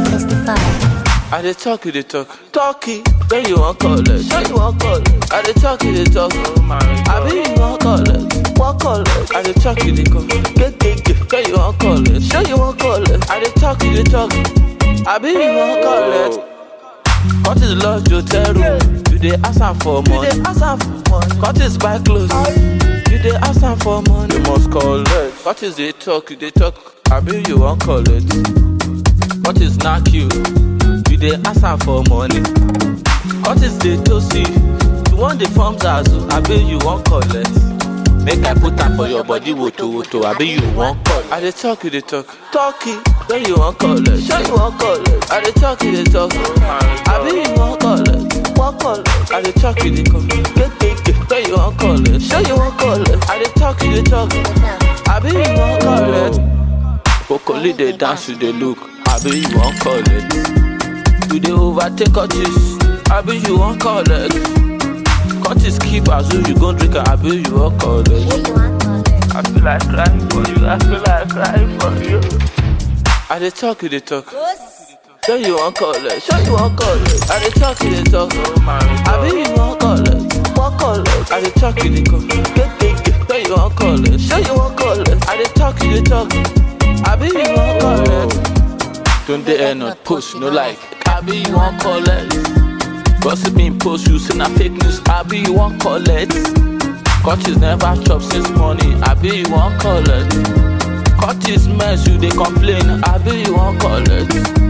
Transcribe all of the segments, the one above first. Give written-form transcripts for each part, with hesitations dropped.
Testify. I dey talk, you dey talk. Talkie, then you want call it. Sure you want call it. I dey talk, you dey talk. I be you want call it. Want call it. I dey talk, you dey call. Get. Then you want call it. Sure you want call it. I dey talk, you dey talk. I be you want call it. Cut is lodge hotel room. You dey ask am for money. Cut is buy clothes. You dey ask am for money. You must call it. Cut is dey talk, you dey talk. I be you want call it. Cut is knock you. You dey ask am for money. Cut is dey toast you. You want the forms azu. I be you want call it. Make I put am for your body, woto. I be you want call it. I dey talk, you dey talk. Talkie, then you want call it. Sure you want call it. I dey talk, you dey talk. I be you want call it. Want call it. I dey talk, you dey call. Get. Then you want call it. Sure you want call it. I dey talk, you dey talk. I be you want call it. Bokoli dey dance, you dey look. I be you want call it. You dey overtake Curtis. I be you want call it. Curtis keep as though you gon' drink. I be you want call it. I feel like crying for you. I feel like crying for you. I dey talk, you dey talk. Sure you want call it. Sure you want call it. I dey talk, you dey talk. I be you want call it. Want call it. I dey talk, you dey call. Get. Sure you want call it. Sure you want call it. I dey talk, you dey talk. I be you want call it. Don't they end on post, no like. I be you want call it. Gossip in post, you say na fake news. I be you want call it. Curtis never chop since morning. I be you want call it. Curtis mess, you dey complain. I be you want call it.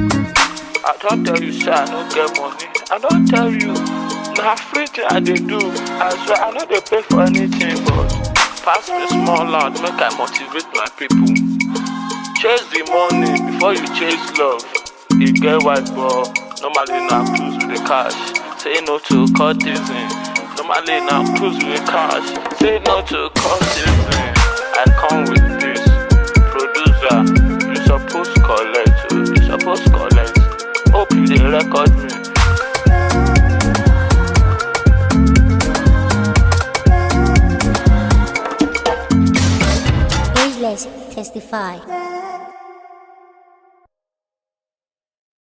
I don't tell you, say I no get money. I don't tell you, na free thing I dey do. I swear I no dey pay for anything, but pass me small loud, make I motivate my people. Chase the money before you chase love. You get white ball, normally na cruise with the cash. Say no to courtesan. Normally na cruise with cash. Say no to courtesan. I come with this. Producer, you suppose collect. You suppose collect. Hope you dey record me. Ageless. Testify.